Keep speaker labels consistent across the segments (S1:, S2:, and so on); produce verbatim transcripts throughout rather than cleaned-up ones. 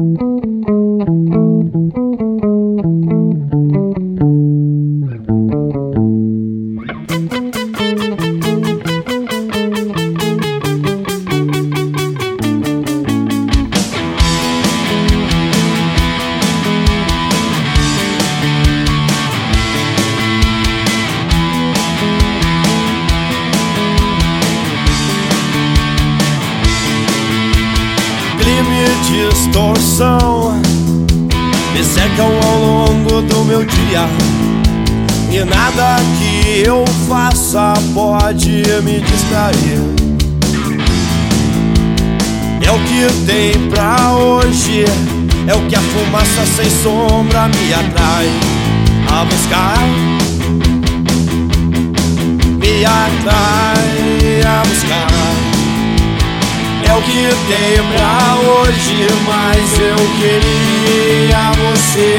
S1: Distorção me cercam ao longo do meu dia, e nada que eu faça pode me distrair. É o que tem pra hoje, é o que a fumaça sem sombra me atrai a buscar, me atrai a buscar. É o que tem pra hoje, mas eu queria você.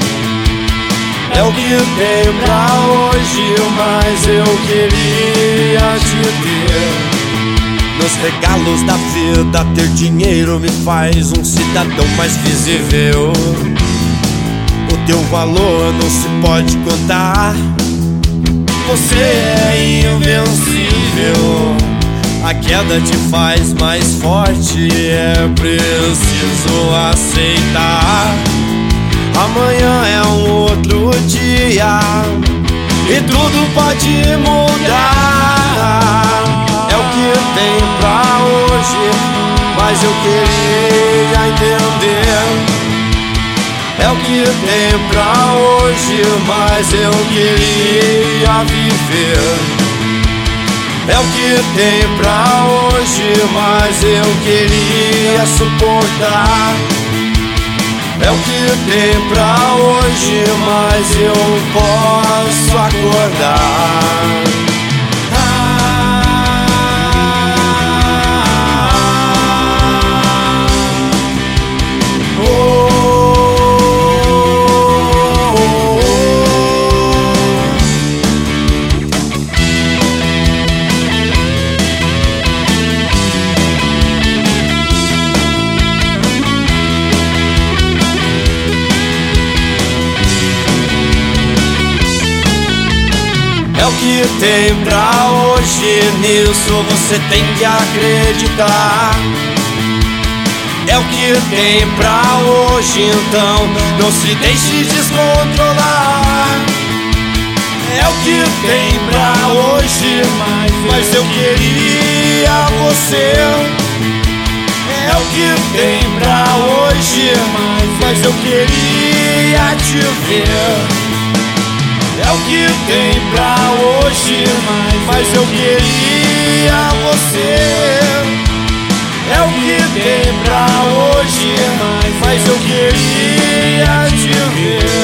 S1: É o que tem pra hoje, mas eu queria te ter. Nos regalos da vida, ter dinheiro me faz um cidadão mais visível. O teu valor não se pode contar, você é invencível. A queda te faz mais forte, é preciso aceitar. Amanhã é um outro dia e tudo pode mudar. É o que tem pra hoje, mas eu queria entender. É o que tem pra hoje, mas eu queria viver. É o que tem pra hoje, mas eu queria suportar. É o que tem pra hoje, mas eu posso acordar. É o que tem pra hoje, nisso você tem que acreditar. É o que tem pra hoje, então não se deixe descontrolar. É o que tem pra hoje, mas eu queria você. É o que tem pra hoje, mas eu queria te ver. É o que tem pra hoje, mas eu queria você. É o que tem pra hoje, mas eu queria te ver.